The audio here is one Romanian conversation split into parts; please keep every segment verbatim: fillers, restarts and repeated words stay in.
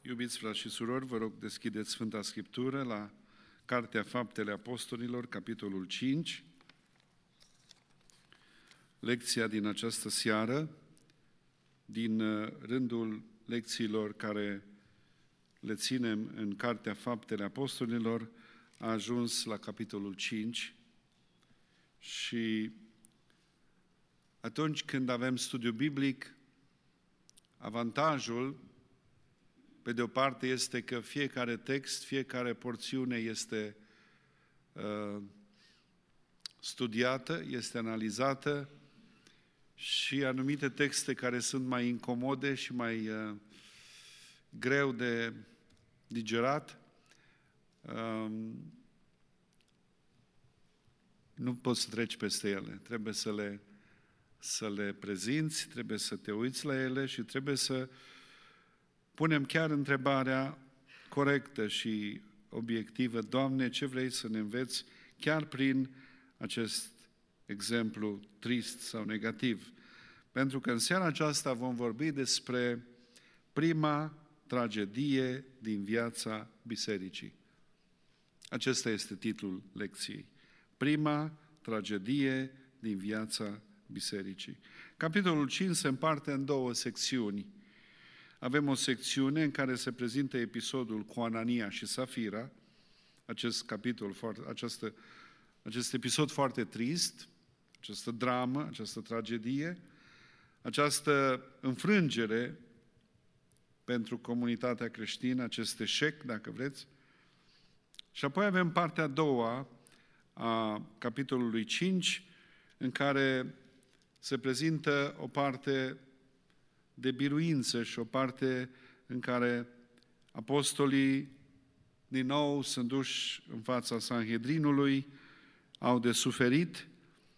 Iubiți frați și surori, vă rog deschideți Sfânta Scriptură la Cartea Faptele Apostolilor, capitolul cinci. Lecția din această seară, din rândul lecțiilor care le ținem în Cartea Faptele Apostolilor, a ajuns la capitolul cinci și atunci când avem studiu biblic, avantajul, pe de o parte, este că fiecare text, fiecare porțiune este uh, studiată, este analizată și anumite texte care sunt mai incomode și mai uh, greu de digerat, uh, nu poți să treci peste ele. Trebuie să le, să le prezinți, trebuie să te uiți la ele și trebuie să punem chiar întrebarea corectă și obiectivă: Doamne, ce vrei să ne înveți chiar prin acest exemplu trist sau negativ? Pentru că în seara aceasta vom vorbi despre prima tragedie din viața bisericii. Acesta este titlul lecției. Prima tragedie din viața bisericii. Capitolul cinci se împarte în două secțiuni. Avem o secțiune în care se prezintă episodul cu Anania și Safira, acest capitol, această, acest episod foarte trist, această dramă, această tragedie, această înfrângere pentru comunitatea creștină, acest eșec, dacă vreți. Și apoi avem partea a doua a capitolului cinci, în care se prezintă o parte de biruință și o parte în care apostolii din nou sunt duși în fața Sanhedrinului, au de suferit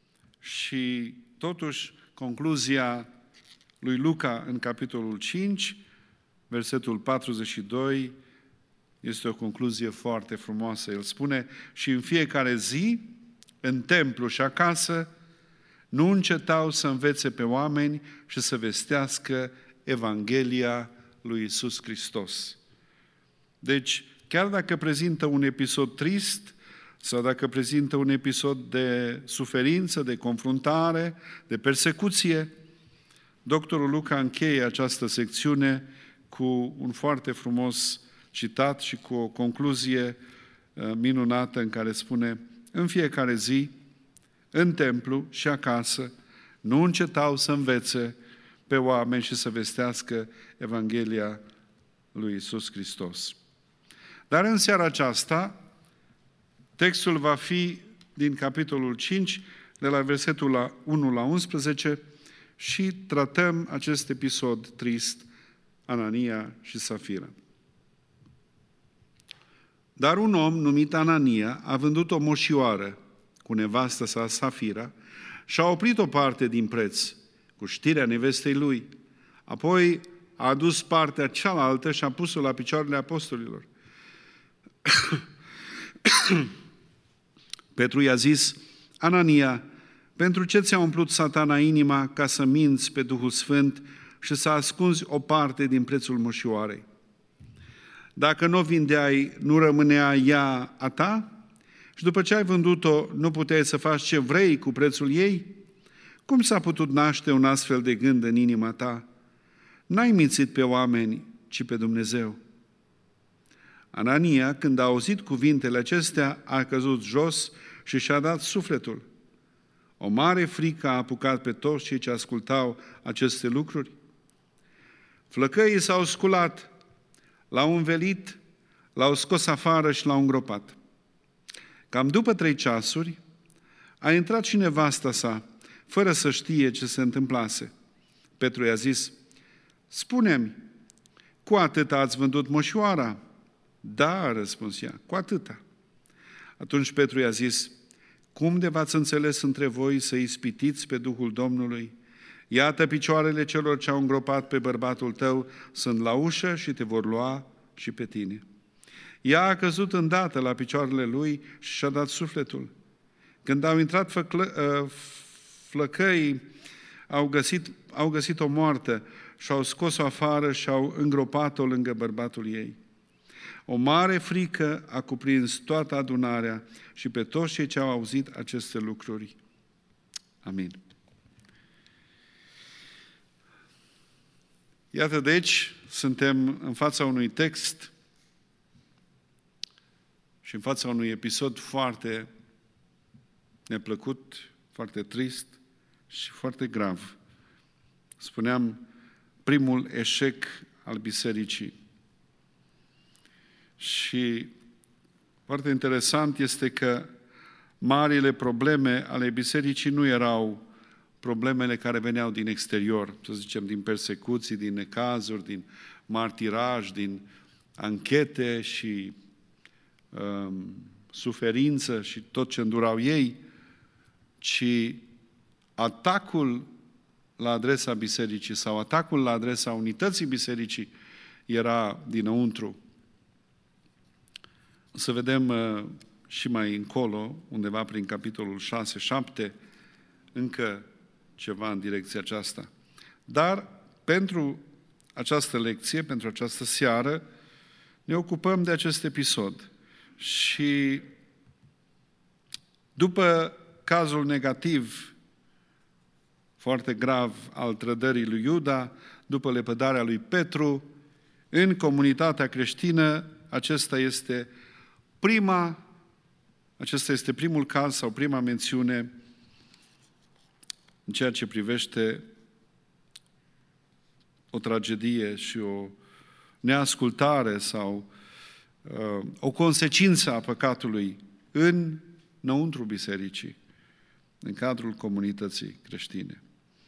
și totuși concluzia lui Luca în capitolul cinci, versetul patruzeci și doi, este o concluzie foarte frumoasă. El spune: și în fiecare zi, în templu și acasă, nu încetau să învețe pe oameni și să vestească Evanghelia lui Iisus Hristos. Deci, chiar dacă prezintă un episod trist sau dacă prezintă un episod de suferință, de confruntare, de persecuție, doctorul Luca încheie această secțiune cu un foarte frumos citat și cu o concluzie minunată în care spune: în fiecare zi, în templu și acasă, nu încetau să învețe pe oameni și să vestească Evanghelia lui Iisus Hristos. Dar în seara aceasta, textul va fi din capitolul cinci, de la versetul unu la unsprezece, și tratăm acest episod trist, Anania și Safira. Dar un om numit Anania a vândut o moșioară cu nevastă sa Safira și a oprit o parte din preț, cu știrea nevestei lui. Apoi a adus partea cealaltă și a pus-o la picioarele apostolilor. Petru i-a zis: Anania, pentru ce ți-a umplut Satana inima ca să minți pe Duhul Sfânt și să ascunzi o parte din prețul moșioarei? Dacă nu o vindeai, nu rămânea ea a ta? Și după ce ai vândut-o, nu puteai să faci ce vrei cu prețul ei? Cum s-a putut naște un astfel de gând în inima ta? N-ai mințit pe oameni, ci pe Dumnezeu. Anania, când a auzit cuvintele acestea, a căzut jos și și-a dat sufletul. O mare frică a apucat pe toți cei ce ascultau aceste lucruri. Flăcăii s-au sculat, l-au învelit, l-au scos afară și l-au îngropat. Cam după trei ceasuri, a intrat și nevasta sa, fără să știe ce se întâmplase. Petru i-a zis: spune-mi, cu atâta ați vândut moșioara? Da, a răspuns ea, cu atâta. Atunci Petru i-a zis: cum de v-ați înțeles între voi să ispitiți pe Duhul Domnului? Iată, picioarele celor ce au îngropat pe bărbatul tău sunt la ușă și te vor lua și pe tine. Ea a căzut îndată la picioarele lui și și-a dat sufletul. Când au intrat făclă, flăcăii, au găsit, au găsit-o moartă și-au scos-o afară și au îngropat-o lângă bărbatul ei. O mare frică a cuprins toată adunarea și pe toți cei ce au auzit aceste lucruri. Amin. Iată, deci, suntem în fața unui text și în fața unui episod foarte neplăcut, foarte trist și foarte grav. Spuneam, primul eșec al bisericii. Și foarte interesant este că marile probleme ale bisericii nu erau problemele care veneau din exterior, să zicem, din persecuții, din necazuri, din martiraj, din anchete și um, suferință și tot ce îndurau ei, ci atacul la adresa bisericii sau atacul la adresa unității bisericii era dinăuntru. Să vedem uh, și mai încolo, undeva prin capitolul șase șapte, încă ceva în direcția aceasta. Dar pentru această lecție, pentru această seară, ne ocupăm de acest episod. Și după cazul negativ, foarte grav, al trădării lui Iuda, după lepădarea lui Petru, în comunitatea creștină, acesta este prima, acesta este primul caz sau prima mențiune în ceea ce privește o tragedie și o neascultare sau uh, o consecință a păcatului în înăuntru bisericii, în cadrul comunității creștine.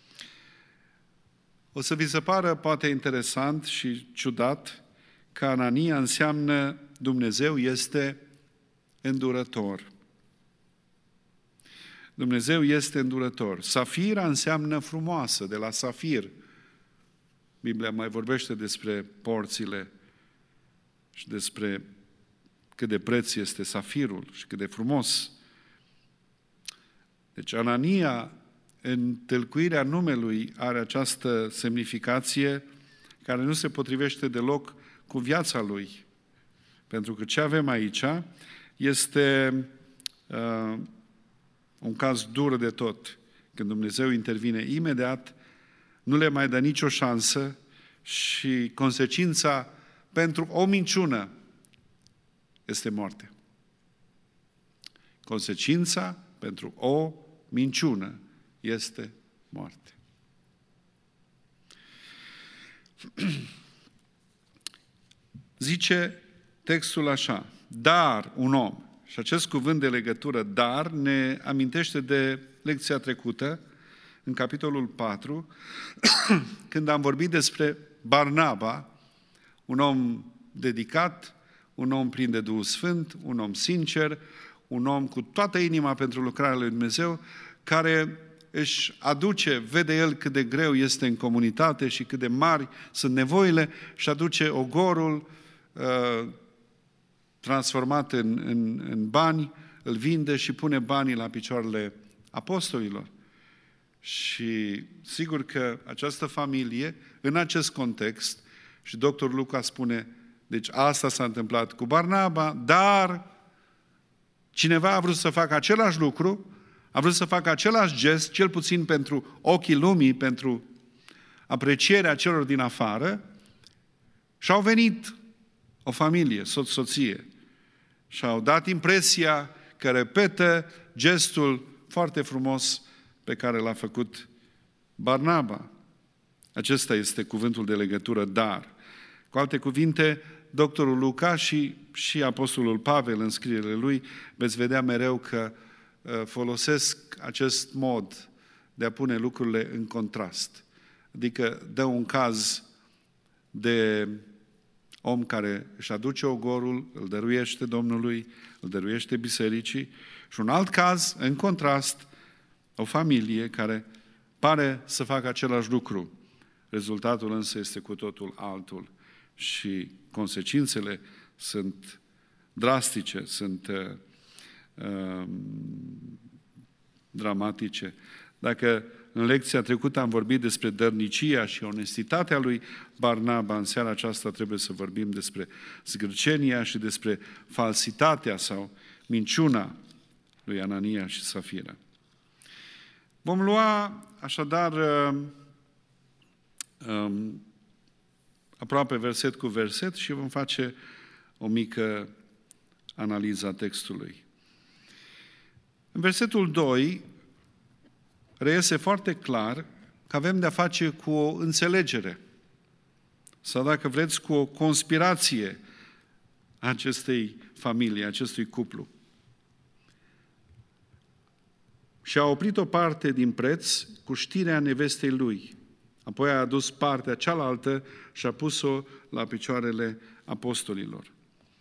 O să vi se pară poate interesant și ciudat că Anania înseamnă Dumnezeu este îndurător. Dumnezeu este îndurător. Safira înseamnă frumoasă, de la safir. Biblia mai vorbește despre porțile și despre cât de preț este safirul și cât de frumos. Deci Anania, în tâlcuirea numelui, are această semnificație care nu se potrivește deloc cu viața lui. Pentru că ce avem aici este uh, un caz dur de tot. Când Dumnezeu intervine imediat, nu le mai dă nicio șansă și consecința pentru o minciună este moarte. Consecința pentru o minciună este moarte. Zice textul așa, dar un om, și acest cuvânt de legătură, dar, ne amintește de lecția trecută, în capitolul patru, când am vorbit despre Barnaba, un om dedicat, un om plin de Duhul Sfânt, un om sincer, un om cu toată inima pentru lucrarea lui Dumnezeu, care își aduce, vede el cât de greu este în comunitate și cât de mari sunt nevoile și aduce ogorul uh, transformat în, în, în bani, îl vinde și pune banii la picioarele apostolilor. Și sigur că această familie, în acest context, și doctor Luca spune, deci asta s-a întâmplat cu Barnaba, dar cineva a vrut să facă același lucru, a vrut să facă același gest, cel puțin pentru ochii lumii, pentru aprecierea celor din afară, și au venit o familie, soț-soție, și au dat impresia că repetă gestul foarte frumos pe care l-a făcut Barnaba. Acesta este cuvântul de legătură, dar. Cu alte cuvinte, doctorul Luca și, și apostolul Pavel în scrierile lui, veți vedea mereu că uh, folosesc acest mod de a pune lucrurile în contrast. Adică dă un caz de om care își aduce ogorul, îl dăruiește Domnului, îl dăruiește bisericii, și un alt caz, în contrast, o familie care pare să facă același lucru. Rezultatul însă este cu totul altul și consecințele sunt drastice, sunt uh, dramatice. Dacă în lecția trecută am vorbit despre dărnicia și onestitatea lui Barnaba, în seara aceasta trebuie să vorbim despre zgârcenia și despre falsitatea sau minciuna lui Anania și Safira. Vom lua așadar um, aproape verset cu verset și vom face o mică analiză a textului. În versetul doi reiese foarte clar că avem de-a face cu o înțelegere sau, dacă vreți, cu o conspirație a acestei familii, a acestui cuplu. Și a oprit o parte din preț cu știrea nevestei lui. Apoi a adus partea cealaltă și a pus-o la picioarele apostolilor.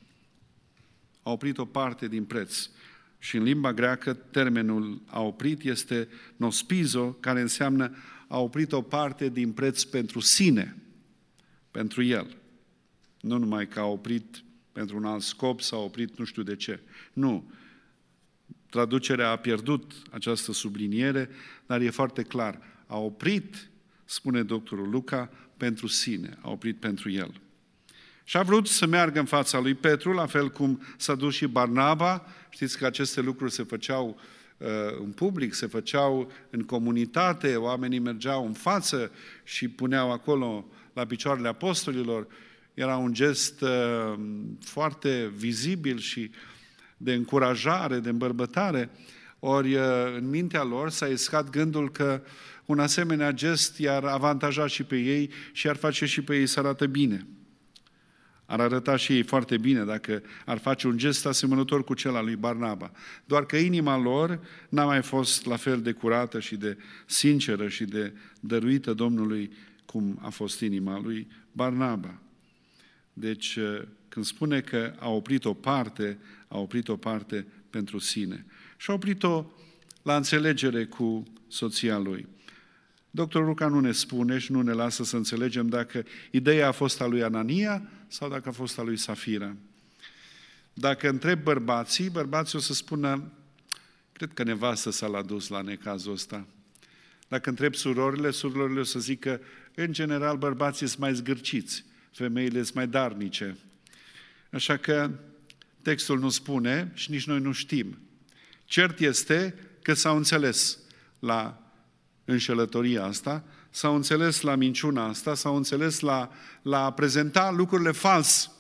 A oprit o parte din preț. Și în limba greacă, termenul a oprit este nospizo, care înseamnă a oprit o parte din preț pentru sine, pentru el. Nu numai că a oprit pentru un alt scop sau a oprit nu știu de ce. Nu. Traducerea a pierdut această subliniere, dar e foarte clar. A oprit, spune doctorul Luca, pentru sine, a oprit pentru el. Și a vrut să meargă în fața lui Petru, la fel cum s-a dus și Barnaba. Știți că aceste lucruri se făceau uh, în public, se făceau în comunitate, oamenii mergeau în față și puneau acolo la picioarele apostolilor. Era un gest uh, foarte vizibil și de încurajare, de îmbărbătare. Ori uh, în mintea lor s-a iscat gândul că un asemenea gest i-ar avantaja și pe ei și ar face și pe ei să arate bine. Ar arăta și ei foarte bine dacă ar face un gest asemănător cu cel al lui Barnaba. Doar că inima lor n-a mai fost la fel de curată și de sinceră și de dăruită Domnului cum a fost inima lui Barnaba. Deci, când spune că a oprit o parte, a oprit o parte pentru sine. Și a oprit-o la înțelegere cu soția lui. Doctorul Luca nu ne spune și nu ne lasă să înțelegem dacă ideea a fost a lui Anania sau dacă a fost a lui Safira. Dacă întreb bărbații, bărbații o să spună, cred că nevastă s-a l-a dus la necazul ăsta. Dacă întreb surorile, surorile o să zică, în general bărbații sunt mai zgârciți, femeile sunt mai darnice. Așa că textul nu spune și nici noi nu știm. Cert este că s-au înțeles la înșelătoria asta, s-au înțeles la minciuna asta, s-au înțeles la, la a prezenta lucrurile fals.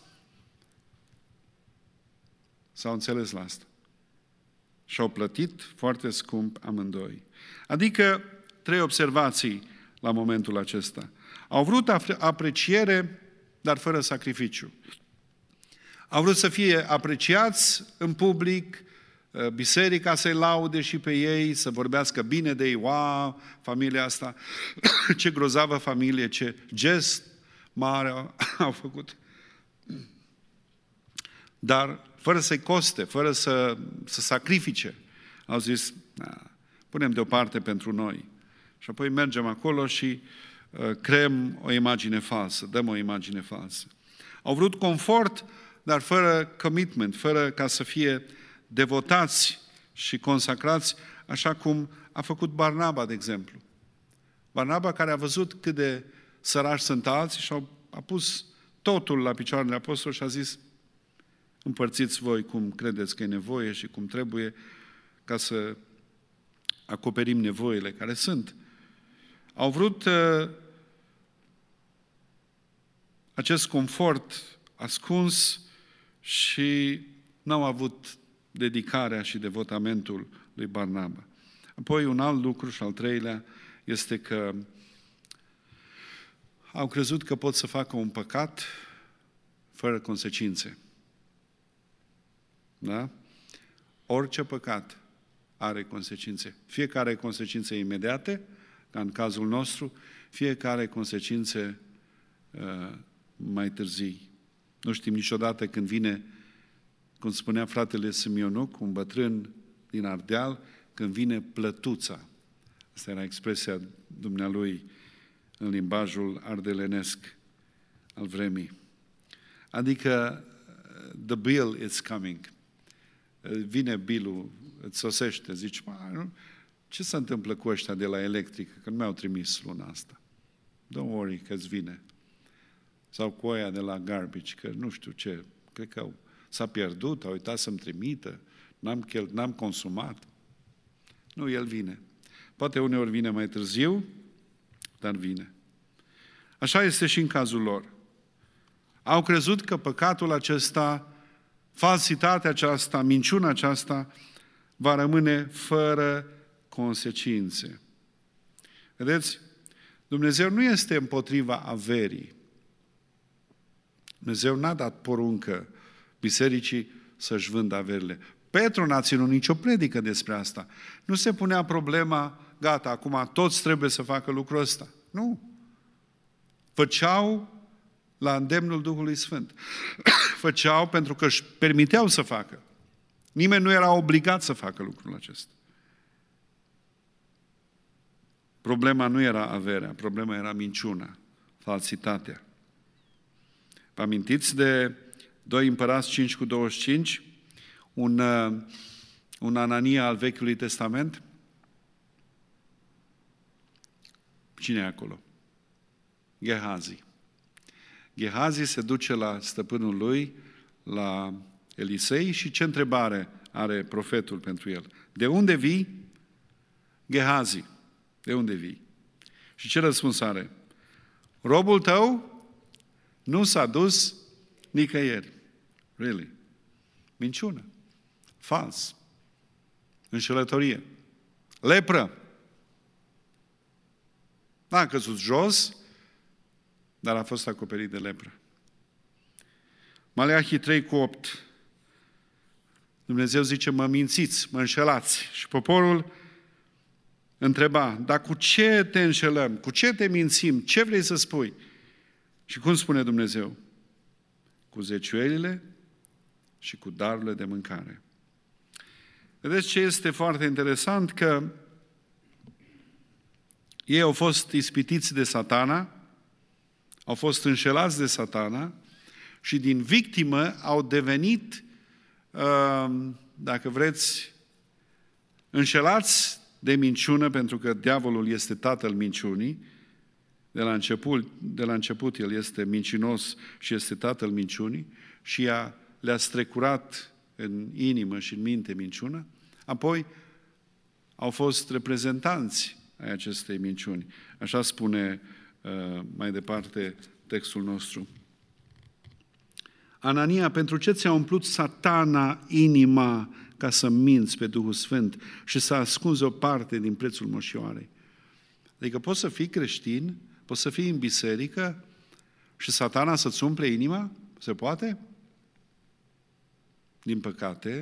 S-au înțeles la asta. Și-au plătit foarte scump amândoi. Adică trei observații la momentul acesta. Au vrut apreciere, dar fără sacrificiu. Au vrut să fie apreciați în public, biserica să-i laude și pe ei, să vorbească bine de ei. Wow, familia asta, ce grozavă familie, ce gest mare au făcut. Dar fără să-i coste, fără să, să sacrifice. Au zis, punem deoparte pentru noi. Și apoi mergem acolo și uh, creăm o imagine falsă, dăm o imagine falsă. Au vrut confort, dar fără commitment, fără ca să fie devotați și consacrați, așa cum a făcut Barnaba, de exemplu. Barnaba, care a văzut cât de sărași sunt alții și a pus totul la picioarele apostolilor și a zis, împărțiți voi cum credeți că e nevoie și cum trebuie ca să acoperim nevoile care sunt. Au vrut uh, acest confort ascuns și n-au avut dedicarea și devotamentul lui Barnaba. Apoi un alt lucru și al treilea este că au crezut că pot să facă un păcat fără consecințe. Da? Orice păcat are consecințe. Fiecare are consecințe imediate, ca în cazul nostru, fiecare are consecințe uh, mai târzii. Nu știm niciodată când vine, cum spunea fratele Simionuc, un bătrân din Ardeal, când vine plătuța. Asta era expresia dumnealui în limbajul ardelenesc al vremii. Adică, the bill is coming. Vine bilul, îți sosește, zici, nu? ce se întâmplă cu ăștia de la electrică, că nu mi-au trimis luna asta? Don't worry, că-ți vine. Sau cu aia de la garbage, că nu știu ce, cred că s-a pierdut, a uitat să-mi trimită, n-am, chel, n-am consumat. Nu, el vine. Poate uneori vine mai târziu, dar vine. Așa este și în cazul lor. Au crezut că păcatul acesta, falsitatea aceasta, minciuna aceasta, va rămâne fără consecințe. Vedeți? Dumnezeu nu este împotriva averii. Dumnezeu n-a dat poruncă bisericii să-și vândă averile. Petru n-a ținut nicio predică despre asta. Nu se punea problema, gata, acum toți trebuie să facă lucrul ăsta. Nu. Făceau la îndemnul Duhului Sfânt. Făceau pentru că își permiteau să facă. Nimeni nu era obligat să facă lucrul acesta. Problema nu era averea, problema era minciuna, falsitatea. Vă amintiți de doi Împărați cinci cu douăzeci și cinci? Un, un Anania al Vechiului Testament? Cine e acolo? Gehazi. Gehazi se duce la stăpânul lui, la Elisei, și ce întrebare are profetul pentru el? De unde vii? Gehazi. De unde vii? Și ce răspuns are? Robul tău nu s-a dus nicăieri. Really? Minciună. Fals. Înșelătorie. Lepră. N-a căzut jos, dar a fost acoperit de lepră. Maleahi trei cu opt. Dumnezeu zice, mă mințiți, mă înșelați. Și poporul întreba, dar cu ce te înșelăm? Cu ce te mințim? Ce vrei să spui? Și cum spune Dumnezeu? Cu zeciuielile și cu darurile de mâncare. Vedeți ce este foarte interesant? Că ei au fost ispitiți de Satana, au fost înșelați de Satana și din victimă au devenit, dacă vreți, înșelați de minciună, pentru că diavolul este tatăl minciunii. De la început, de la început el este mincinos și este tatăl minciunii și ea le-a strecurat în inimă și în minte minciună. Apoi au fost reprezentanți ai acestei minciuni. Așa spune uh, mai departe textul nostru. Anania, pentru ce ți-a umplut Satana inima ca să minți pe Duhul Sfânt și să ascunzi o parte din prețul moșioarei? Adică poți să fii creștin, poți să fii în biserică și Satana să-ți umple inima? Se poate? Din păcate,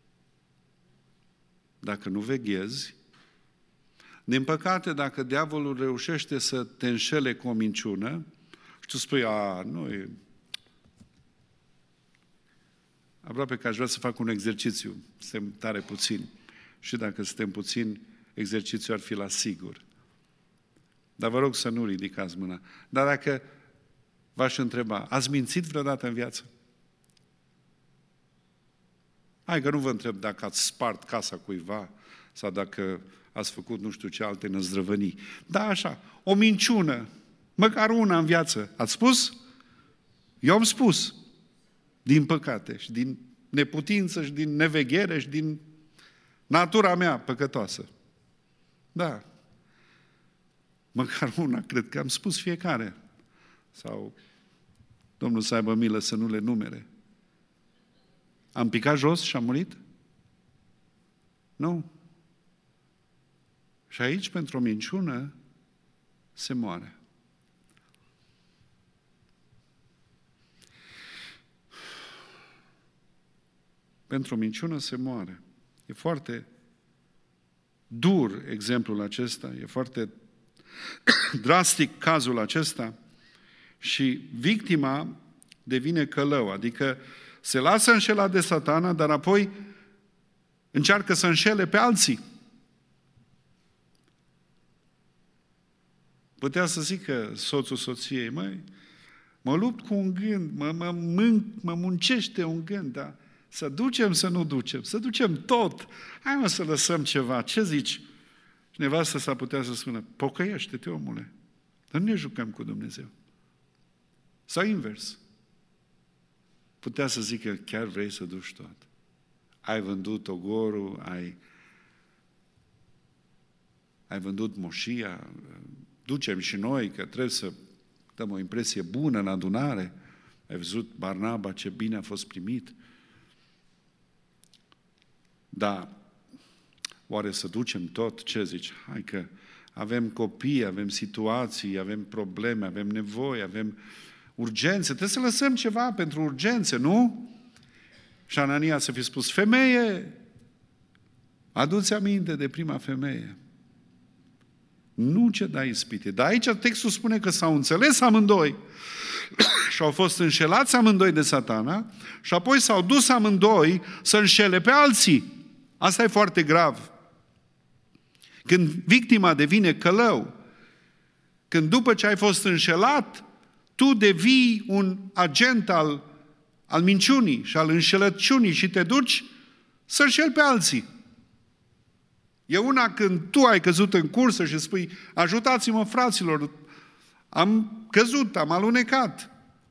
dacă nu veghezi, din păcate, dacă diavolul reușește să te înșele cu o minciună și tu spui, a, nu e... Aproape că aș vrea să fac un exercițiu. Suntem tare puțini. Și dacă suntem puțini, exercițiul ar fi la sigur. Dar vă rog să nu ridicați mâna. Dar dacă v-aș întreba, ați mințit vreodată în viață? Hai că nu vă întreb dacă ați spart casa cuiva sau dacă ați făcut nu știu ce alte năzdrăvănii. Da, așa, o minciună, măcar una în viață. Ați spus? Eu am spus. Din păcate și din neputință și din neveghere și din natura mea păcătoasă. Da. Măcar una, cred că am spus fiecare. Sau Domnul să aibă milă să nu le numere. Am picat jos și am murit? Nu. Și aici, pentru o minciună, se moare. Pentru o minciună se moare. E foarte dur exemplul acesta, e foarte drastic cazul acesta și victima devine călău, adică se lasă înșelat de Satana, dar apoi încearcă să înșele pe alții. Putea să zică soțul soției, măi, mă lupt cu un gând, mă, mă, mă, mă muncește un gând, dar să ducem, să nu ducem, să ducem tot. Hai mă să lăsăm ceva, ce zici? Și nevastă s-ar putea să spună, pocăiește-te, omule, dar nu ne jucăm cu Dumnezeu. Sau invers. Putea să zică, chiar vrei să duci tot. Ai vândut ogorul, ai, ai vândut moșia, ducem și noi că trebuie să dăm o impresie bună în adunare. Ai văzut Barnaba ce bine a fost primit. Dar oare să ducem tot? Ce zici? Hai că avem copii, avem situații, avem probleme, avem nevoi, avem urgențe. Trebuie să lăsăm ceva pentru urgențe, nu? Și Anania să fi spus, femeie, adu-ți aminte de prima femeie. Nu ce dai ispite. Dar aici textul spune că s-au înțeles amândoi și au fost înșelați amândoi de Satana și apoi s-au dus amândoi să înșele pe alții. Asta e foarte grav. Când victima devine călău, când după ce ai fost înșelat, tu devii un agent al, al minciunii și al înșelăciunii și te duci să înșeli pe alții. E una când tu ai căzut în cursă și spui, ajutați-mă, fraților, am căzut, am alunecat.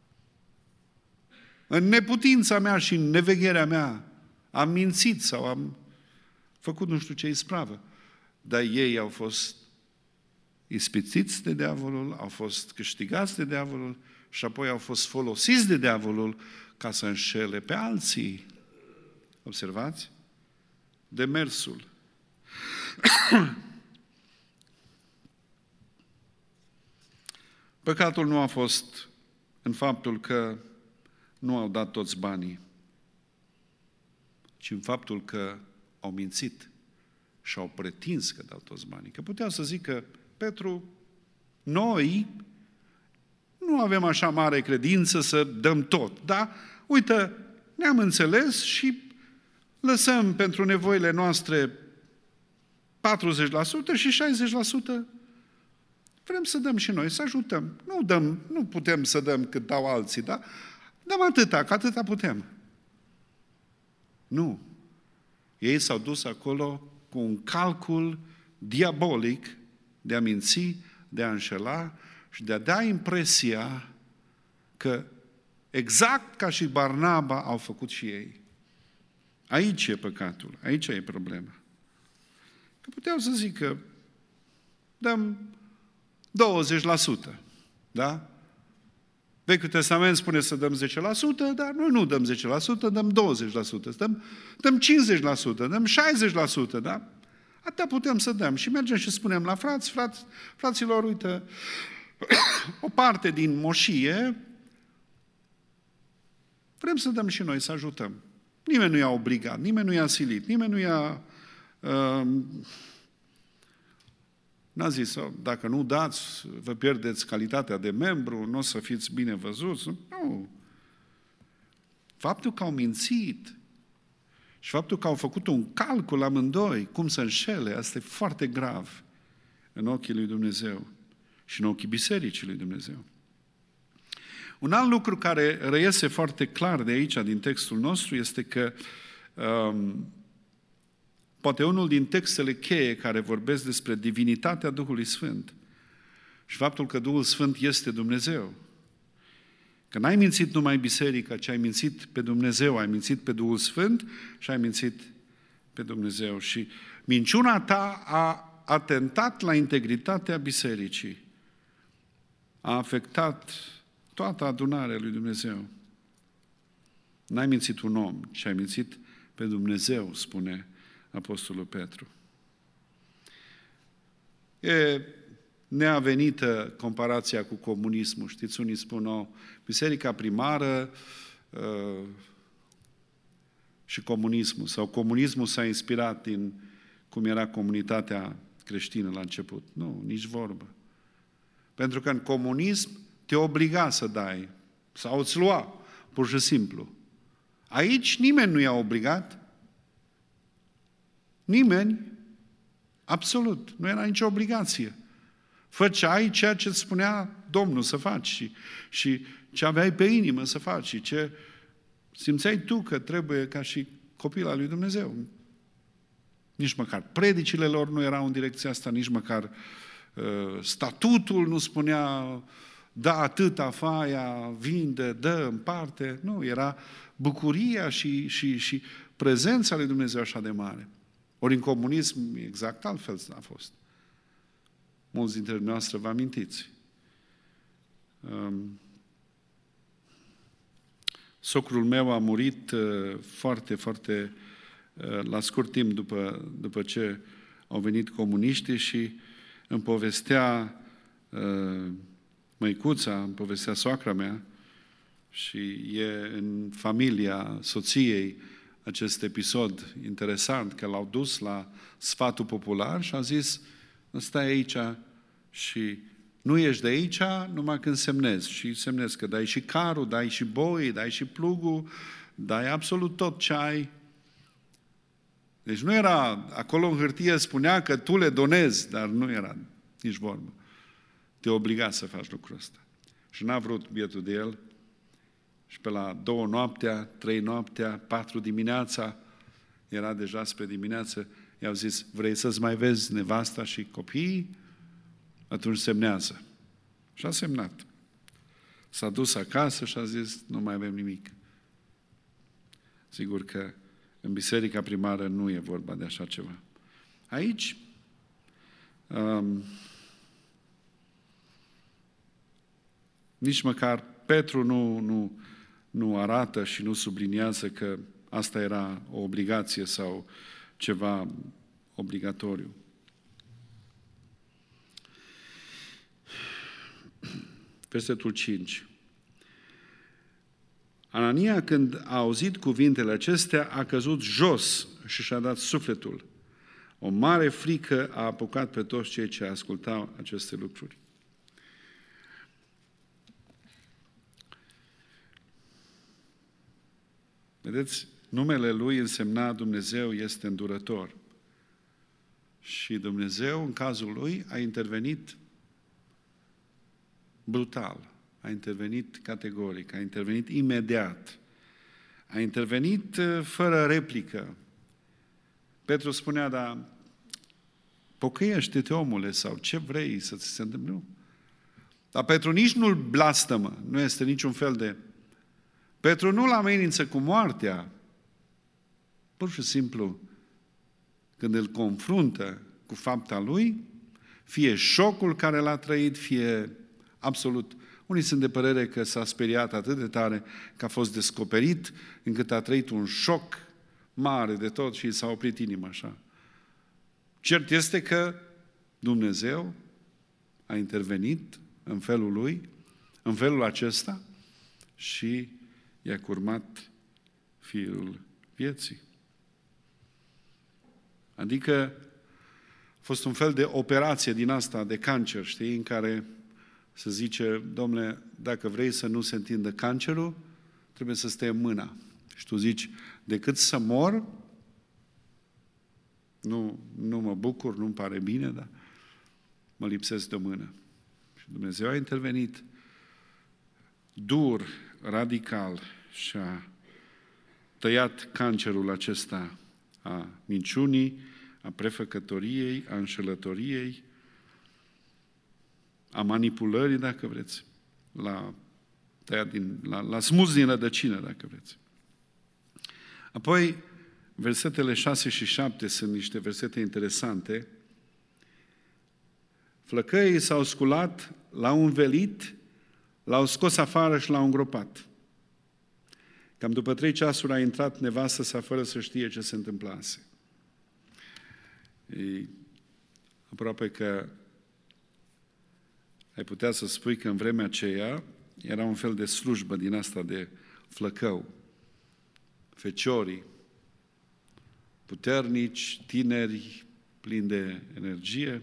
În neputința mea și în nevegherea mea am mințit sau am făcut nu știu ce ispravă. Dar ei au fost ispitiți de diavolul, au fost câștigați de diavolul și apoi au fost folosiți de diavolul ca să înșele pe alții. Observați? Demersul. Păcatul nu a fost în faptul că nu au dat toți banii, ci în faptul că au mințit și au pretins că dau toți banii. Că puteau să zică, Petru, noi nu avem așa mare credință să dăm tot, dar, uite, ne-am înțeles și lăsăm pentru nevoile noastre patruzeci la sută și șaizeci la sută vrem să dăm și noi, să ajutăm. Nu dăm, nu putem să dăm cât dau alții, dar dăm atâta, că atâta putem. Nu. Ei s-au dus acolo cu un calcul diabolic de a minți, de a înșela și de a da impresia că exact ca și Barnaba au făcut și ei. Aici e păcatul, aici e problema. Că puteau să zică, dăm douăzeci la sută, da? Vechiul Testament spune să dăm zece la sută, dar noi nu dăm zece la sută, dăm douăzeci la sută, dăm, dăm cincizeci la sută, dăm șaizeci la sută, da? Atâta putem să dăm. Și mergem și spunem la frați, frați fraților, uite, o parte din moșie, vrem să dăm și noi, să ajutăm. Nimeni nu i-a obligat, nimeni nu i-a silit, nimeni nu i-a... Uh, n-a zis, dacă nu dați, vă pierdeți calitatea de membru, nu o să fiți bine văzuți. Nu. Faptul că au mințit și faptul că au făcut un calcul amândoi, cum să înșele, asta e foarte grav în ochii lui Dumnezeu și în ochii Bisericii lui Dumnezeu. Un alt lucru care reiese foarte clar de aici, din textul nostru, este că um, poate unul din textele cheie care vorbesc despre divinitatea Duhului Sfânt și faptul că Duhul Sfânt este Dumnezeu. Că n-ai mințit numai biserica, ci ai mințit pe Dumnezeu, ai mințit pe Duhul Sfânt și ai mințit pe Dumnezeu. Și minciuna ta a atentat la integritatea bisericii. A afectat toată adunarea lui Dumnezeu. N-ai mințit un om, ci ai mințit pe Dumnezeu, spune Apostolul Petru. E neavenită comparația cu comunismul. Știți, unii spun, o, biserica primară uh, și comunismul. Sau comunismul s-a inspirat din cum era comunitatea creștină la început. Nu, nici vorbă. Pentru că în comunism te obliga să dai sau îți lua, pur și simplu. Aici nimeni nu i-a obligat. Nimeni, absolut, nu era nicio obligație. Făceai ceea ce îți spunea Domnul să faci și, și ce aveai pe inimă să faci și ce simțeai tu că trebuie ca și copil al lui Dumnezeu. Nici măcar predicile lor nu erau în direcția asta, nici măcar uh, statutul nu spunea da atâta, faia, vinde, dă, împarte. Nu, era bucuria și, și, și prezența lui Dumnezeu așa de mare. Ori în comunism exact altfel a fost. Mulți dintre noastre vă amintiți. Um, socrul meu a murit uh, foarte, foarte uh, la scurt timp după, după ce au venit comuniștii și îmi povestea uh, măicuța, îmi povestea soacra mea și e în familia soției acest episod interesant, că l-au dus la sfatul popular și a zis, stai aici și nu ești de aici numai când semnezi. Și semnezi că dai și carul, dai și boi, dai și plugul, dai absolut tot ce ai. Deci nu era, acolo în hârtie spunea că tu le donezi, dar nu era nici vorbă. Te obliga să faci lucrul ăsta. Și n-a vrut bietul de el. Și pe la două noaptea, trei noaptea, patru dimineața, era deja spre dimineață, i-au zis, vrei să-ți mai vezi nevasta și copiii? Atunci semnează. Și a semnat. S-a dus acasă și a zis, nu mai avem nimic. Sigur că în biserica primară nu e vorba de așa ceva. Aici, um, nici măcar Petru nu, nu, nu arată și nu subliniază că asta era o obligație sau ceva obligatoriu. Versetul cinci. Anania, când a auzit cuvintele acestea, a căzut jos și și-a dat sufletul. O mare frică a apucat pe toți cei ce ascultau aceste lucruri. Vedeți, numele lui însemna Dumnezeu este îndurător. Și Dumnezeu, în cazul lui, a intervenit brutal, a intervenit categoric, a intervenit imediat, a intervenit fără replică. Petru spunea, dar pocăiește-te, omule, sau ce vrei să ți se întâmple? Nu. Dar Petru nici nu-l blastămă, nu este niciun fel de... Petru nu-l amenință cu moartea. Pur și simplu, când îl confruntă cu fapta lui, fie șocul care l-a trăit, fie absolut... Unii sunt de părere că s-a speriat atât de tare că a fost descoperit, încât a trăit un șoc mare de tot și s-a oprit inima așa. Cert este că Dumnezeu a intervenit în felul lui, în felul acesta și i-a curmat firul vieții. Adică a fost un fel de operație din asta de cancer, știi, în care se zice, domnule, dacă vrei să nu se întindă cancerul, trebuie să stai în mâna. Și tu zici, decât să mor, nu, nu mă bucur, nu-mi pare bine, dar mă lipsesc de o mână. Și Dumnezeu a intervenit dur, radical și a tăiat cancerul acesta a minciunii, a prefăcătoriei, a înșelătoriei, a manipulării, dacă vreți, la tăiat din, la, la smuls din rădăcină, dacă vreți. Apoi, versetele șase și șapte sunt niște versete interesante. Flăcăii s-au sculat, l-au învelit, l-au scos afară și l-au îngropat. Cam după trei ceasuri a intrat nevastă sa fără să știe ce se întâmplase. E aproape că ai putea să spui că în vremea aceea era un fel de slujbă din asta de flăcău. Feciorii, puternici, tineri, plini de energie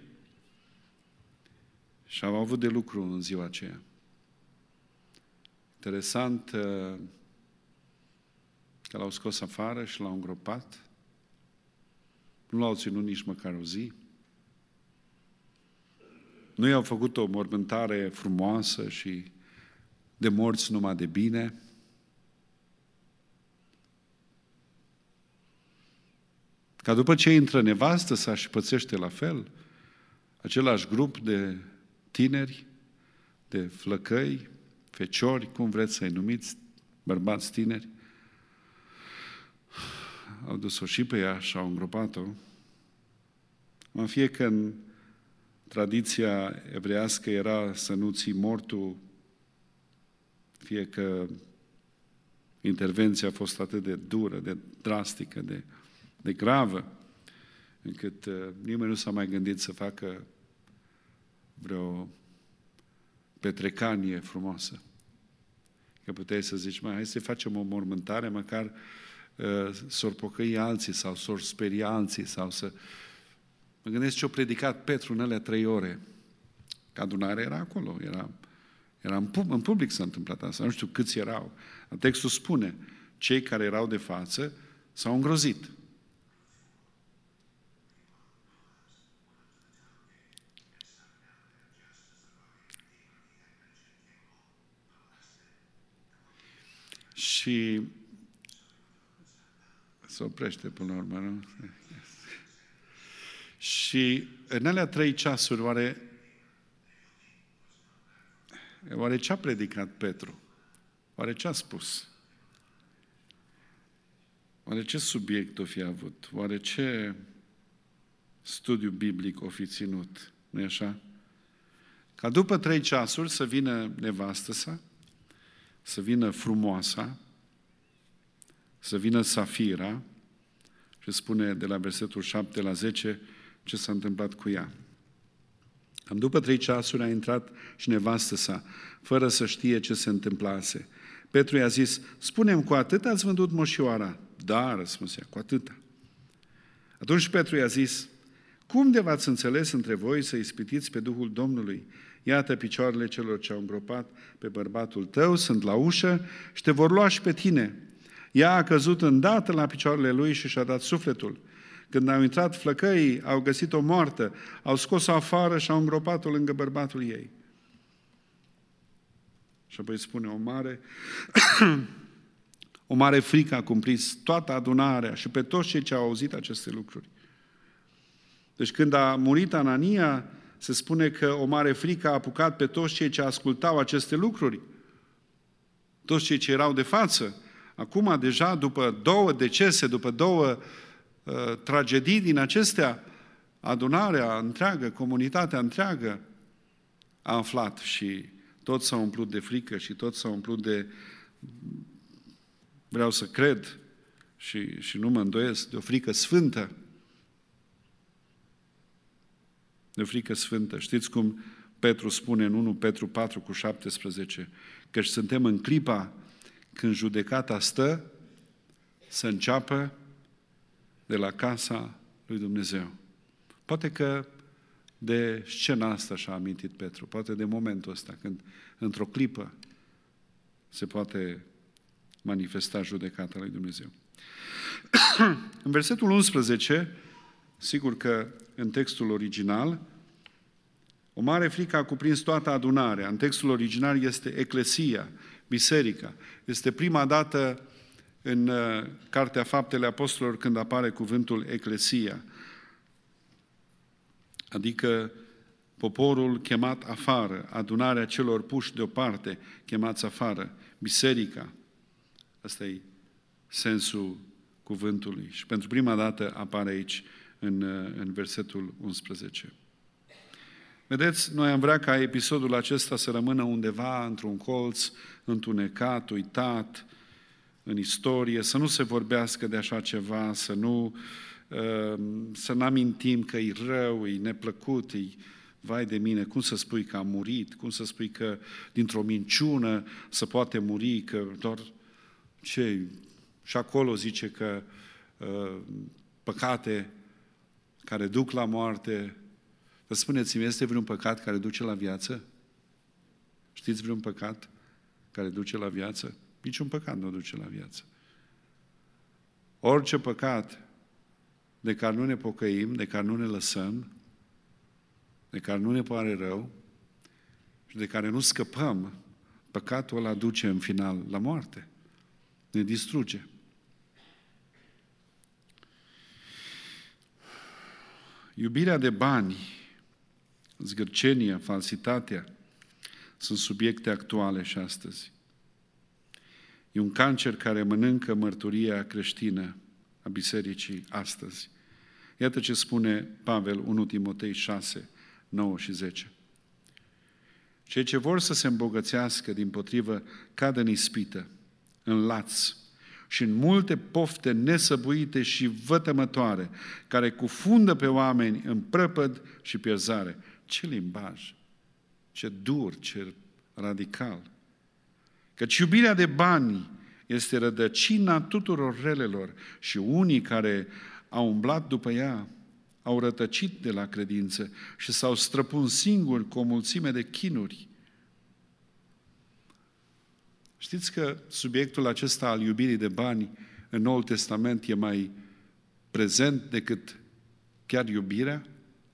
și au avut de lucru în ziua aceea. Interesant că l-au scos afară și l-au îngropat. Nu l-au ținut nici măcar o zi. Nu i-au făcut o mormântare frumoasă și de morți numai de bine. Ca după ce intră nevastă sa și pățește la fel, același grup de tineri, de flăcăi, feciori, cum vreți să-i numiți, bărbați tineri, au dus-o și pe ea și au îngropat-o. Mă fie că în tradiția evreiască era să nu ții mortul, fie că intervenția a fost atât de dură, de drastică, de, de gravă, încât uh, nimeni nu s-a mai gândit să facă vreo petrecanie frumoasă. Că puteai să zici, mai hai să facem o mormântare, măcar uh, s-or pocăi alții sau s-or speria alții sau să... Mă gândesc ce-a predicat Petru în alea trei ore. Că adunarea era acolo, era, era în, pub, în public s-a întâmplat asta, nu știu câți erau. Textul spune, cei care erau de față s-au îngrozit. Și se oprește până la urmă, nu? Și în alea trei ceasuri, oare, oare ce a predicat Petru? Oare ce a spus? Oare ce subiect o fi avut? Oare ce studiu biblic o fi ținut? Nu-i așa? Ca după trei ceasuri să vină nevastă sa, să vină frumoasa, să vină Safira și spune de la versetul șapte la zece ce s-a întâmplat cu ea. Cam după trei ceasuri a intrat și nevastă sa, fără să știe ce se întâmplase. Petru i-a zis, spune-mi, cu atât ați vândut moșioara? Da, a răspuns ea, cu atâta. Atunci Petru i-a zis, cum de v-ați înțeles între voi să ispitiți pe Duhul Domnului? Iată picioarele celor ce au îngropat pe bărbatul tău, sunt la ușă și te vor lua și pe tine. Ea a căzut îndată la picioarele lui și și-a dat sufletul. Când au intrat flăcăii, au găsit-o moartă, au scos-o afară și au îngropat-o lângă bărbatul ei. Și apoi spune o mare, o mare frică a cuprins toată adunarea și pe toți cei ce au auzit aceste lucruri. Deci când a murit Anania, se spune că o mare frică a apucat pe toți cei ce ascultau aceste lucruri, toți cei ce erau de față. Acum, deja, după două decese, după două uh, tragedii din acestea, adunarea întreagă, comunitatea întreagă a aflat și toți s-au umplut de frică și toți s-au umplut de, vreau să cred și, și nu mă îndoiesc, de o frică sfântă. De o frică sfântă. Știți cum Petru spune în unu Petru patru cu șaptesprezece, căci suntem în clipa când judecata stă să înceapă de la casa lui Dumnezeu. Poate că de scena asta și-a amintit Petru, poate de momentul ăsta, când într-o clipă se poate manifesta judecata lui Dumnezeu. În versetul unsprezece, sigur că în textul original, o mare frică a cuprins toată adunarea. În textul original este eclesia, biserica. Este prima dată în Cartea Faptele Apostolilor când apare cuvântul eclesia, adică poporul chemat afară, adunarea celor puși deoparte, chemați afară, biserica. Asta e sensul cuvântului. Și pentru prima dată apare aici în, în versetul unsprezece. Vedeți, noi am vrea ca episodul acesta să rămână undeva într-un colț, întunecat, uitat, în istorie, să nu se vorbească de așa ceva, să nu să n-amintim că e rău, e neplăcut, e vai de mine, cum să spui că a murit, cum să spui că dintr-o minciună se poate muri, că doar ce, și acolo zice că uh, păcate care duc la moarte. Vă spuneți-mi, este vreun păcat care duce la viață? Știți vreun păcat care duce la viață? Niciun păcat nu duce la viață. Orice păcat de care nu ne pocăim, de care nu ne lăsăm, de care nu ne pare rău și de care nu scăpăm, păcatul ăla duce în final la moarte. Ne distruge. Iubirea de bani, zgârcenia, falsitatea sunt subiecte actuale și astăzi. E un cancer care mănâncă mărturia creștină a bisericii astăzi. Iată ce spune Pavel, unu Timotei șase, nouă și zece. Cei ce vor să se îmbogățească, dimpotrivă, cad în ispită, în laț și în multe pofte nesăbuite și vătămătoare, care cufundă pe oameni în prăpăd și pierzare. Ce limbaj! Ce dur, ce radical! Căci iubirea de bani este rădăcina tuturor relelor și unii care au umblat după ea au rătăcit de la credință și s-au străpuns singuri cu o mulțime de chinuri. Știți că subiectul acesta al iubirii de bani în Noul Testament e mai prezent decât chiar iubirea?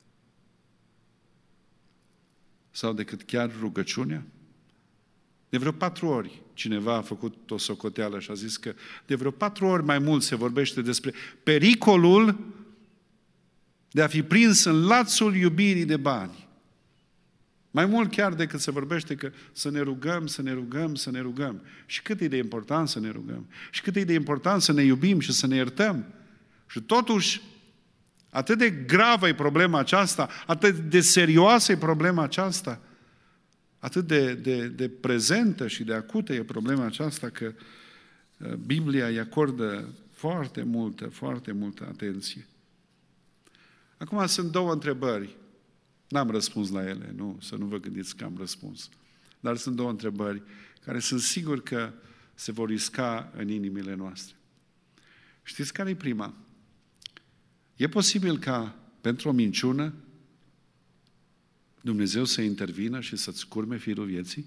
Sau decât chiar rugăciunea? De vreo patru ori cineva a făcut o socoteală și a zis că de vreo patru ori mai mult se vorbește despre pericolul de a fi prins în lațul iubirii de bani. Mai mult chiar decât se vorbește că să ne rugăm, să ne rugăm, să ne rugăm. Și cât e de important să ne rugăm. Și cât e de important să ne iubim și să ne iertăm. Și totuși, atât de gravă e problema aceasta, atât de serioasă e problema aceasta, atât de, de, de prezentă și de acută e problema aceasta, că Biblia îi acordă foarte multă, foarte multă atenție. Acum sunt două întrebări. N-am răspuns la ele, nu, să nu vă gândiți că am răspuns. Dar sunt două întrebări care sunt sigur că se vor isca în inimile noastre. Știți care e prima? E posibil ca pentru o minciună Dumnezeu să intervină și să-ți curme firul vieții?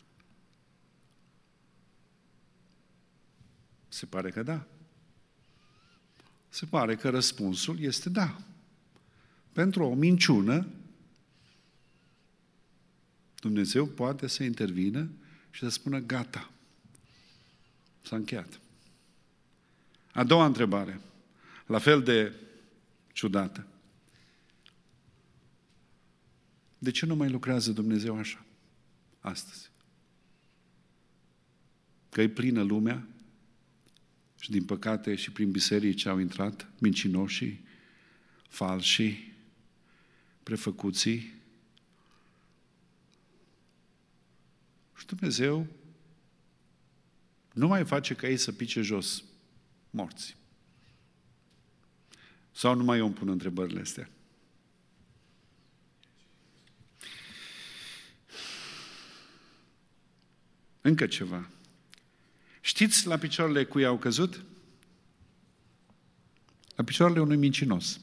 Se pare că da. Se pare că răspunsul este da. Pentru o minciună, Dumnezeu poate să intervină și să spună gata. S-a încheiat. A doua întrebare, la fel de ciudată. De ce nu mai lucrează Dumnezeu așa astăzi? Că e plină lumea și din păcate și prin biserici au intrat mincinoșii, falșii, prefăcuții. Și Dumnezeu nu mai face ca ei să pice jos, morți. Sau numai eu îmi pun întrebările astea? Încă ceva. Știți la picioarele cui au căzut? La picioarele unui mincinos.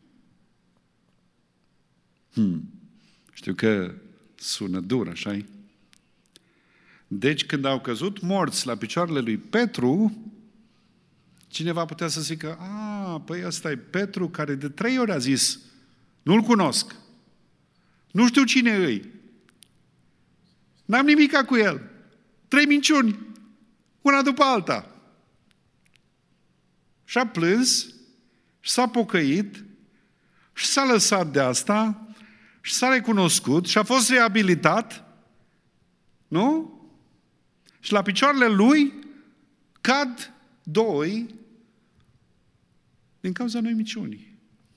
Hmm. Știu că sună dur, așa-i? Deci când au căzut morți la picioarele lui Petru, cineva putea să zică, a, păi ăsta e Petru care de trei ori a zis, nu-l cunosc, nu știu cine îi, n-am nimica cu el, trei minciuni, una după alta. Și a plâns, și s-a pocăit, și s-a lăsat de asta, și s-a recunoscut, și a fost reabilitat, nu? Și la picioarele lui cad doi din cauza noi minciunii.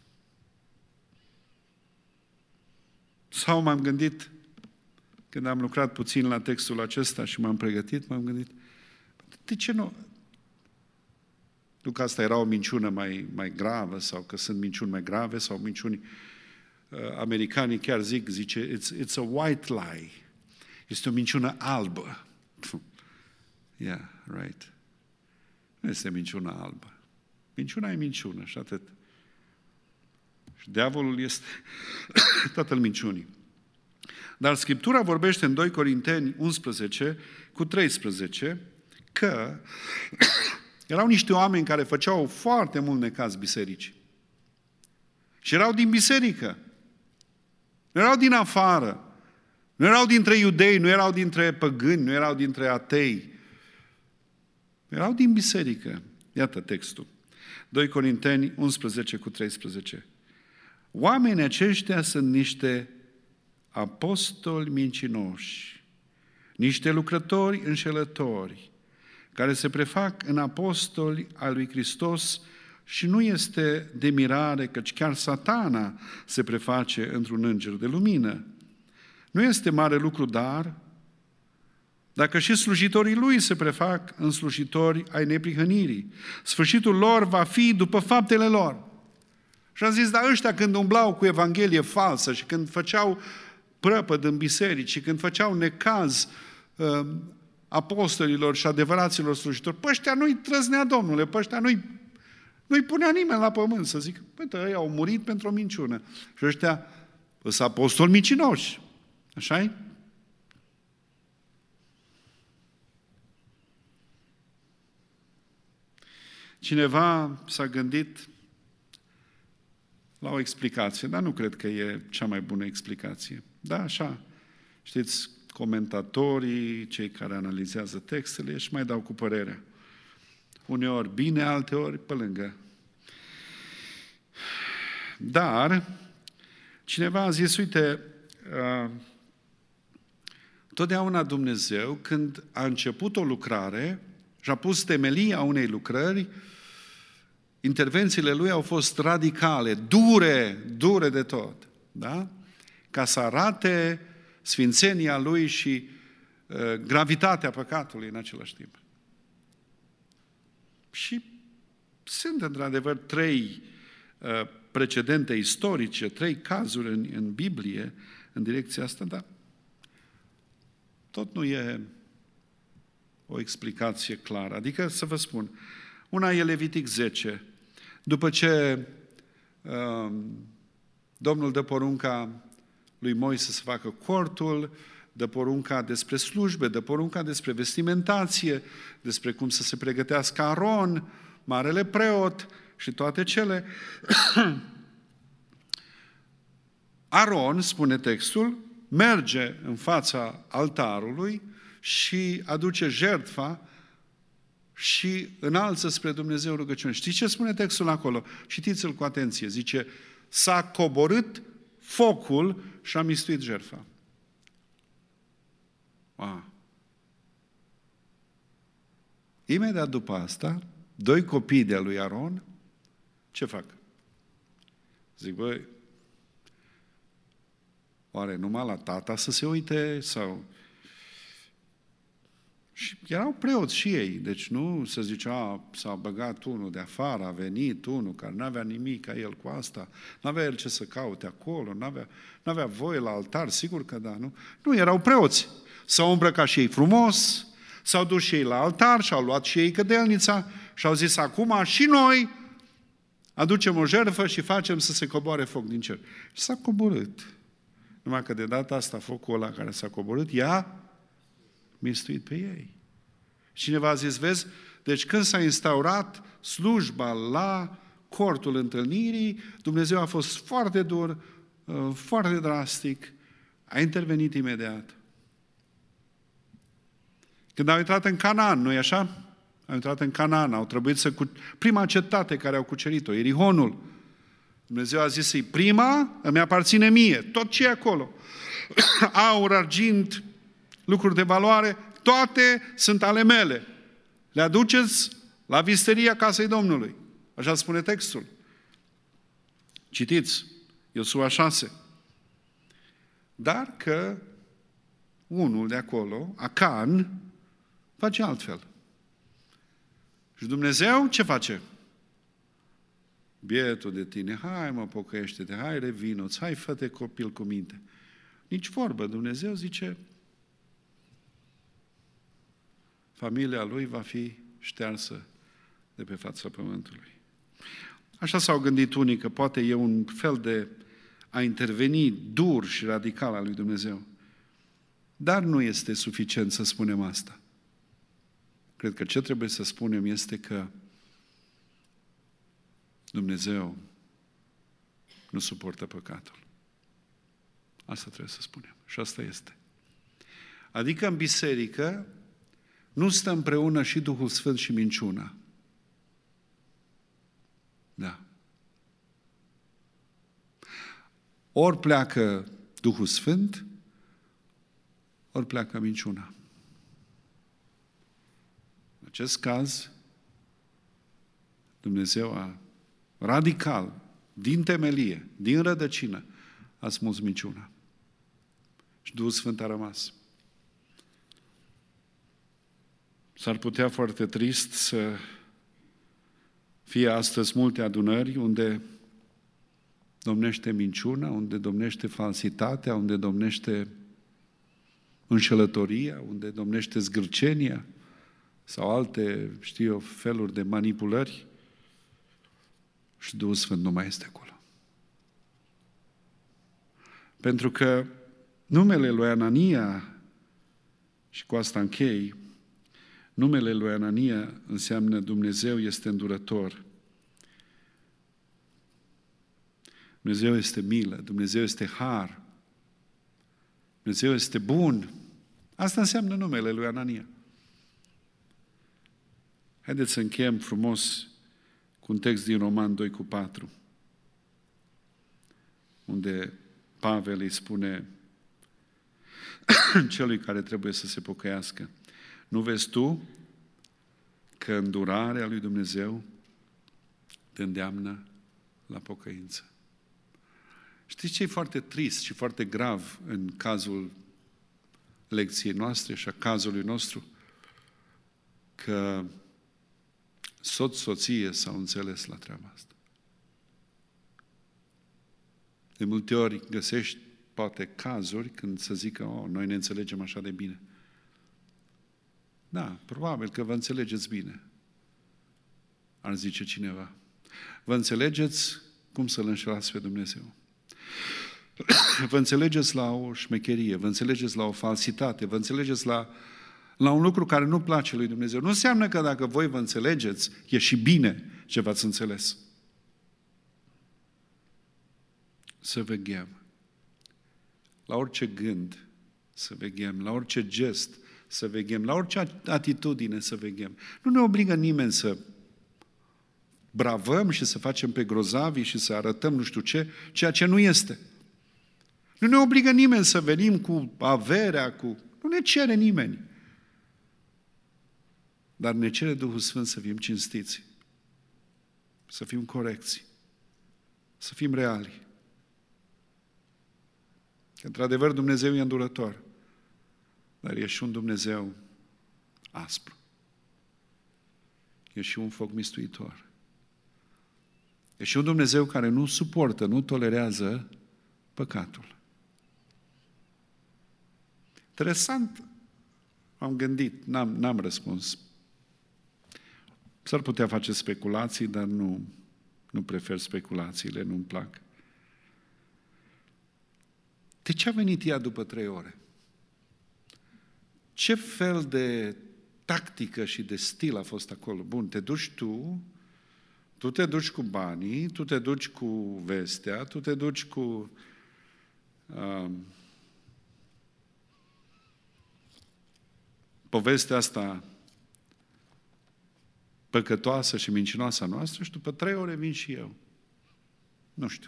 Sau m-am gândit, când am lucrat puțin la textul acesta și m-am pregătit, m-am gândit, de ce nu? Nu că asta era o minciună mai, mai gravă sau că sunt minciuni mai grave sau minciuni, uh, americanii chiar zic, zice, it's, it's a white lie. Este o minciună albă. Yeah, right. Nu este minciuna albă. Minciuna e minciună și atât. Și diavolul este tatăl minciunii. Dar Scriptura vorbește în doi Corinteni unsprezece cu treisprezece că erau niște oameni care făceau foarte mult necaz bisericii. Și erau din biserică. Nu erau din afară. Nu erau dintre iudei, nu erau dintre păgâni, nu erau dintre atei. Erau din biserică. Iată textul. doi Corinteni unsprezece cu treisprezece. Oamenii aceștia sunt niște apostoli mincinoși, niște lucrători înșelători, care se prefac în apostoli al lui Hristos și nu este de mirare, căci chiar Satana se preface într-un înger de lumină. Nu este mare lucru, dar, dacă și slujitorii lui se prefac în slujitori ai neprihănirii, sfârșitul lor va fi după faptele lor. Și am zis, dar ăștia când umblau cu Evanghelie falsă și când făceau prăpăd în biserici și când făceau necaz uh, apostolilor și adevăraților slujitori, pe ăștia nu-i trăznea Domnule, pe ăștia nu-i, nu-i punea nimeni la pământ să zic, uite, ăia au murit pentru o minciună. Și ăștia sunt apostoli mincinoși. Așa-i? Cineva s-a gândit la o explicație, dar nu cred că e cea mai bună explicație. Da, așa, știți, comentatorii, cei care analizează textele, și mai dau cu părerea. Uneori bine, alteori pe lângă. Dar, cineva a zis, uite, uh, totdeauna Dumnezeu, când a început o lucrare și a pus temelia unei lucrări, intervențiile Lui au fost radicale, dure, dure de tot, da? Ca să arate sfințenia Lui și uh, gravitatea păcatului în același timp. Și sunt, într-adevăr, trei uh, precedente istorice, trei cazuri în, în Biblie în direcția asta, dar tot nu e o explicație clară. Adică, să vă spun, una e Levitic zece. După ce uh, Domnul dă porunca lui Moise să facă cortul, dă porunca despre slujbe, dă porunca despre vestimentație, despre cum să se pregătească Aron, marele preot și toate cele. Aron, spune textul, merge în fața altarului și aduce jertfa și înalță spre Dumnezeu rugăciune. Știți ce spune textul acolo? Citiți-l cu atenție. Zice, s-a coborât focul și a mistuit jertfa. Wow. Imediat după asta, doi copii de-a lui Aron, ce fac? Zic, băi, oare numai la tata să se uite sau... Și erau preoți și ei, deci nu se zicea, s-a băgat unul de afară, a venit unul care n-avea nimic ca el cu asta, n-avea el ce să caute acolo, n-avea, n-avea voie la altar, sigur că da, nu? Nu, erau preoți. S-au îmbrăcat și ei frumos, s-au dus și ei la altar și-au luat și ei cădelnița și au zis, acum și noi aducem o jertfă și facem să se coboare foc din cer. Și s-a coborât. Numai că de data asta focul ăla care s-a coborât, i-a mistuit pe ei. Cineva a zis, vezi, deci când s-a instaurat slujba la cortul întâlnirii, Dumnezeu a fost foarte dur, foarte drastic, a intervenit imediat. Când au intrat în Canaan, nu-i așa? Au intrat în Canaan, au trebuit să... Cu... Prima cetate care au cucerit-o, Ierihonul. Dumnezeu a zis, e prima, îmi aparține mie, tot ce e acolo. Aur, argint, lucruri de valoare, toate sunt ale mele. Le aduceți la visteria casei Domnului. Așa spune textul. Citiți, Iosua șase. Dar că unul de acolo, Acan, face altfel. Și Dumnezeu ce face? Bietul de tine, hai mă, pocăiește-te, hai revino-ți, hai fă-te copil cu minte. Nici vorbă, Dumnezeu zice, familia lui va fi ștearsă de pe fața pământului. Așa s-au gândit unii că poate e un fel de a interveni dur și radical al lui Dumnezeu. Dar nu este suficient să spunem asta. Cred că ce trebuie să spunem este că Dumnezeu nu suportă păcatul. Asta trebuie să spunem. Și asta este. Adică în biserică nu stă împreună și Duhul Sfânt și minciuna. Da. Ori pleacă Duhul Sfânt, ori pleacă minciuna. În acest caz, Dumnezeu a radical, din temelie, din rădăcină, a smuls minciuna. Și Duhul Sfânt a rămas. S-ar putea foarte trist să fie astăzi multe adunări unde domnește minciuna, unde domnește falsitatea, unde domnește înșelătoria, unde domnește zgârcenia sau alte, știu eu, feluri de manipulări și Duhul Sfânt nu mai este acolo. Pentru că numele lui Anania, și cu asta închei, numele lui Anania înseamnă Dumnezeu este îndurător. Dumnezeu este milă, Dumnezeu este har, Dumnezeu este bun. Asta înseamnă numele lui Anania. Haideți să încheiem frumos cu un text din Roman doi cu patru, unde Pavel îi spune celui care trebuie să se pocăiască: nu vezi tu că îndurarea lui Dumnezeu te îndeamnă la pocăință? Știți ce e foarte trist și foarte grav în cazul lecției noastre și a cazului nostru? Că soț-soție s-au înțeles la treaba asta. De multe ori găsești poate cazuri când să zică: oh, noi ne înțelegem așa de bine. Da, probabil că vă înțelegeți bine, ar zice cineva. Vă înțelegeți cum să-L înșelați pe Dumnezeu. Vă înțelegeți la o șmecherie, vă înțelegeți la o falsitate, vă înțelegeți la, la un lucru care nu place lui Dumnezeu. Nu înseamnă că dacă voi vă înțelegeți, e și bine ce v-ați înțeles. Să veghem. La orice gând să veghem, la orice gest să veghem, la orice atitudine să veghem. Nu ne obligă nimeni să bravăm și să facem pe grozavi și să arătăm nu știu ce, ceea ce nu este. Nu ne obligă nimeni să venim cu averea, cu... Nu ne cere nimeni. Dar ne cere Duhul Sfânt să fim cinstiți, să fim corecți, să fim reali. Că, într-adevăr, Dumnezeu e îndurător, dar e și un Dumnezeu aspru. E și un foc mistuitor. E și un Dumnezeu care nu suportă, nu tolerează păcatul. Interesant, am gândit, n-am, n-am răspuns. S-ar putea face speculații, dar nu, nu prefer speculațiile, nu-mi plac. De ce a venit ea după trei ore? Ce fel de tactică și de stil a fost acolo? Bun, te duci tu, tu te duci cu banii, tu te duci cu vestea, tu te duci cu uh, povestea asta păcătoasă și mincinoasă noastră și după trei ore vin și eu. Nu știu.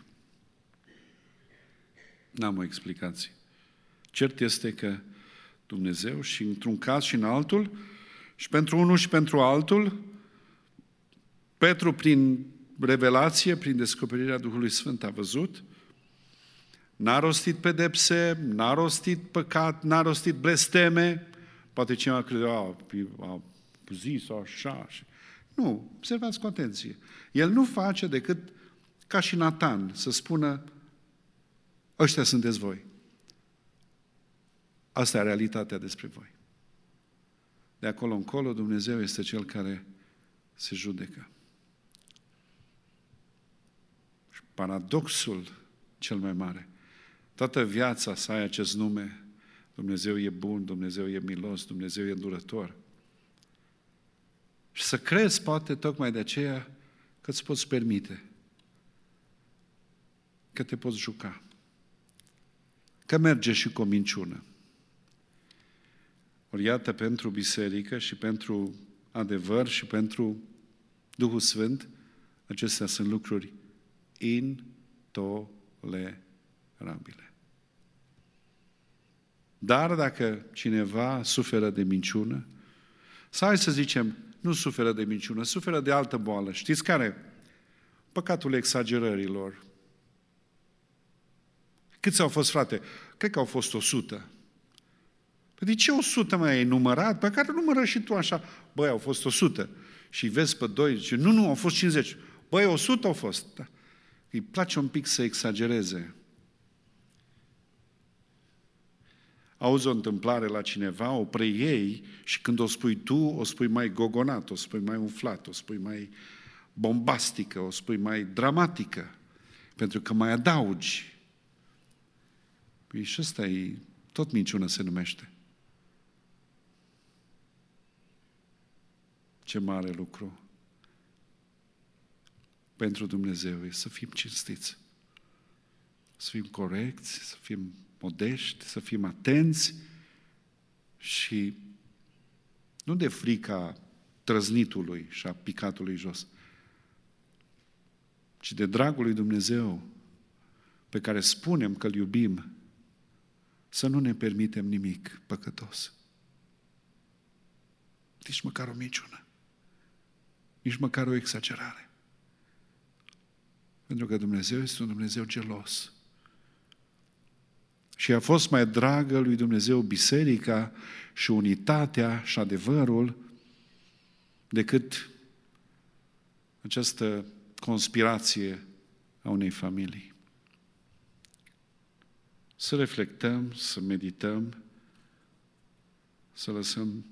N-am o explicație. Cert este că Dumnezeu, și într-un caz și în altul, și pentru unul și pentru altul, Petru, prin revelație, prin descoperirea Duhului Sfânt, a văzut, n-a rostit pedepse, n-a rostit păcat, n-a rostit blesteme. Poate cineva crede, a, a zis așa. Nu, observați cu atenție. El nu face decât, ca și Natan, să spună: ăștia sunteți voi. Asta e realitatea despre voi. De acolo încolo, Dumnezeu este Cel care se judecă. Și paradoxul cel mai mare, toată viața să ai acest nume: Dumnezeu e bun, Dumnezeu e milos, Dumnezeu e îndurător. Și să crezi, poate, tocmai de aceea, că îți poți permite, că te poți juca, că merge și cu o minciună. Ori iată, pentru biserică și pentru adevăr și pentru Duhul Sfânt, acestea sunt lucruri intolerabile. rabile. Dar dacă cineva suferă de minciună, sau hai să zicem, nu suferă de minciună, suferă de altă boală. Știți care? Păcatul exagerărilor. Câți au fost, frate? Cred că au fost o sută. Păi de ce o sută mai ai numărat? Pe care numără și tu așa. Băi, au fost o sută. Și vezi pe doi, zice, nu, nu, au fost cincizeci. Băi, o sută au fost. Da. Îi place un pic să exagereze. Auzi o întâmplare la cineva, o preiei și când o spui tu, o spui mai gogonat, o spui mai umflat, o spui mai bombastică, o spui mai dramatică, pentru că mai adaugi. Păi și ăsta e, tot minciună se numește. Ce mare lucru pentru Dumnezeu e să fim cinstiți, să fim corecți, să fim modești, să fim atenți și nu de frica trăznitului și a picatului jos, ci de dragul lui Dumnezeu pe care spunem că îl iubim, să nu ne permitem nimic păcătos. Nici măcar o minciună, nici măcar o exagerare. Pentru că Dumnezeu este un Dumnezeu gelos. Și a fost mai dragă lui Dumnezeu biserica și unitatea și adevărul decât această conspirație a unei familii. Să reflectăm, să medităm, să lăsăm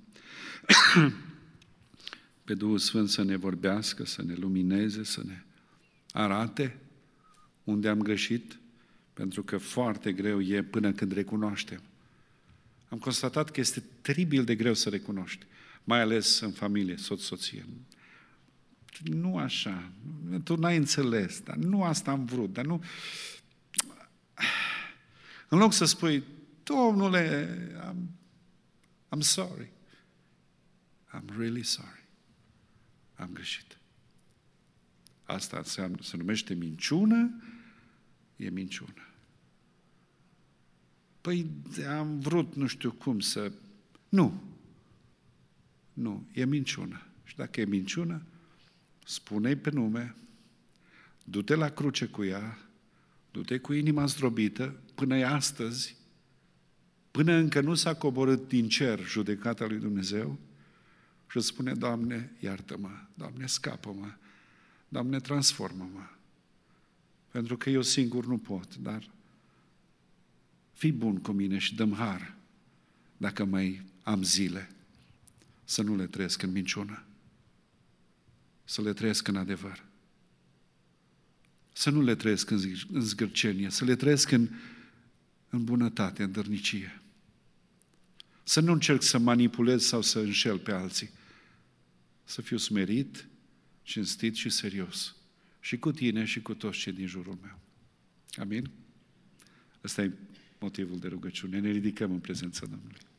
pe Duhul Sfânt să ne vorbească, să ne lumineze, să ne arate unde am greșit, pentru că foarte greu e până când recunoaștem. Am constatat că este teribil de greu să recunoști, mai ales în familie, soț-soție. Nu așa, tu n-ai înțeles, dar nu asta am vrut, dar nu... În loc să spui, Domnule, I'm, I'm sorry. I'm really sorry. Am greșit. Asta înseamnă, se numește minciună, e minciună. Păi am vrut nu știu cum să... Nu. Nu, e minciună. Și dacă e minciună, spune-i pe nume, du-te la cruce cu ea, du-te cu inima zdrobită, până e astăzi, până încă nu s-a coborât din cer judecata lui Dumnezeu și îți spune, Doamne, iartă-mă, Doamne, scapă-mă, Doamne, transformă-mă. Pentru că eu singur nu pot, dar fii bun cu mine și dă-mi har, dacă mai am zile, să nu le trăiesc în minciună, să le trăiesc în adevăr. Să nu le trăiesc în zgârcenie, să le trăiesc în, în bunătate, în dărnicie. Să nu încerc să manipulez sau să înșel pe alții. Să fiu smerit, cinstit și serios. Și cu tine și cu toți cei din jurul meu. Amin? Ăsta e motivul de rugăciune. Ne ridicăm în prezența Domnului.